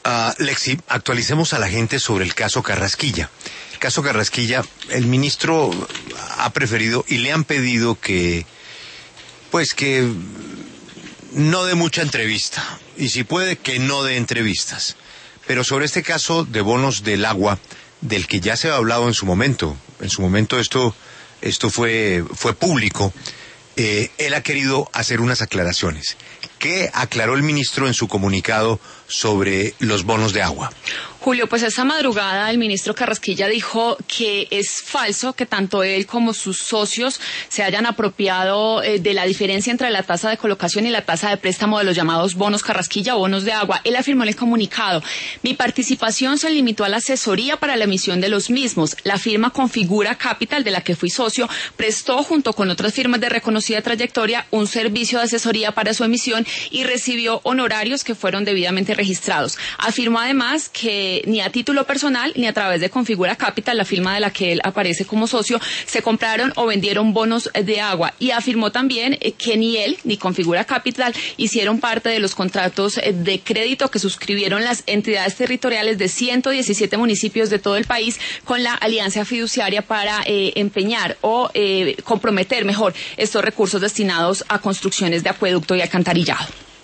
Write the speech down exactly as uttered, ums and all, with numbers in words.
Uh, Lexi, actualicemos a la gente sobre el caso Carrasquilla. El caso Carrasquilla, el ministro ha preferido y le han pedido que, pues que no dé mucha entrevista. Y si puede, que no dé entrevistas. Pero sobre este caso de bonos del agua, del que ya se ha hablado en su momento, en su momento esto, esto fue, fue público, eh, él ha querido hacer unas aclaraciones. ¿Qué aclaró el ministro en su comunicado sobre los bonos de agua? Julio, pues esta madrugada el ministro Carrasquilla dijo que es falso que tanto él como sus socios se hayan apropiado eh, de la diferencia entre la tasa de colocación y la tasa de préstamo de los llamados bonos Carrasquilla o bonos de agua. Él afirmó en el comunicado: mi participación se limitó a la asesoría para la emisión de los mismos. La firma Configura Capital, de la que fui socio, prestó junto con otras firmas de reconocida trayectoria un servicio de asesoría para su emisión y recibió honorarios que fueron debidamente registrados. Afirmó además que ni a título personal ni a través de Configura Capital, la firma de la que él aparece como socio, se compraron o vendieron bonos de agua, y afirmó también que ni él ni Configura Capital hicieron parte de los contratos de crédito que suscribieron las entidades territoriales de ciento diecisiete municipios de todo el país con la alianza fiduciaria para eh, empeñar o eh, comprometer mejor estos recursos destinados a construcciones de acueducto y alcantarillado.